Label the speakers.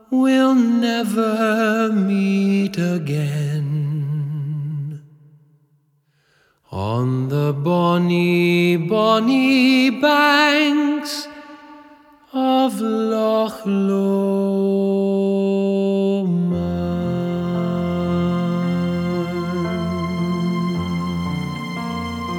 Speaker 1: we'll never meet again. On the bonny, bonny bank